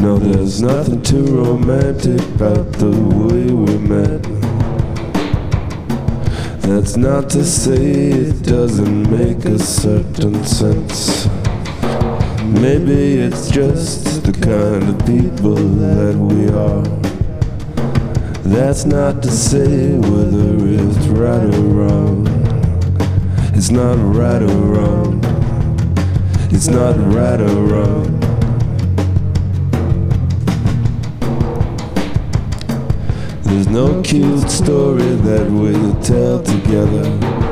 No, there's nothing too romantic about the way we met. That's not to say it doesn't make a certain sense. Maybe it's just the kind of people that we are. That's not to say whether it's right or wrong. It's not right or wrong. It's not right or wrong. There's no cute story that we tell together,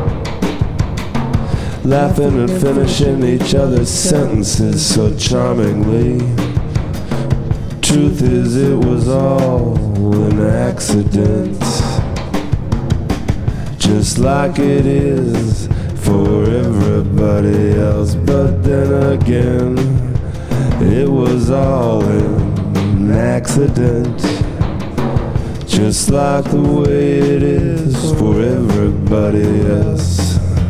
laughing and finishing each other's sentences so charmingly. Truth is, it was all an accident, just like it is for everybody else. But then again, it was all an accident, just like the way it is for everybody else.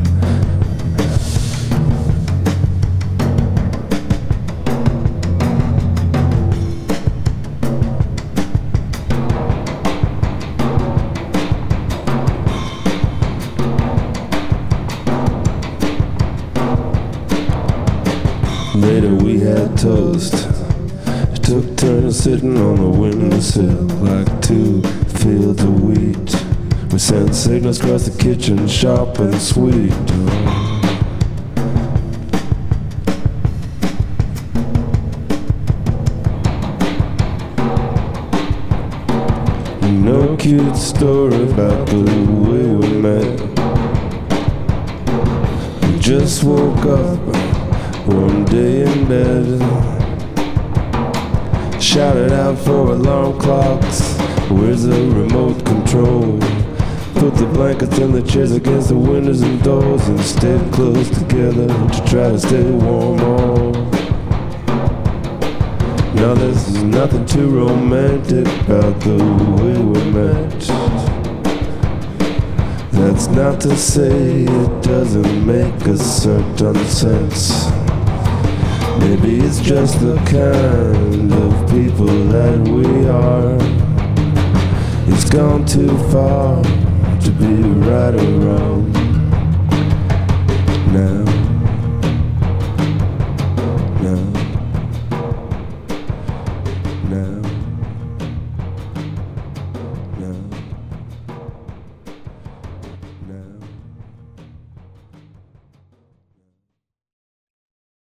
Later we had toast. It took turns sitting on the windowsill like two fields of wheat. We sent signals across the kitchen, sharp and sweet. No cute story about the way we met. We just woke up one day in bed, shouted out for alarm clocks. Where's the remote control? Put the blankets and the chairs against the windows and doors and stayed close together to try to stay warm. Now there's nothing too romantic about the way we met. That's not to say it doesn't make a certain sense. Maybe it's just the kind of people that we are. It's gone too far to be right or wrong now.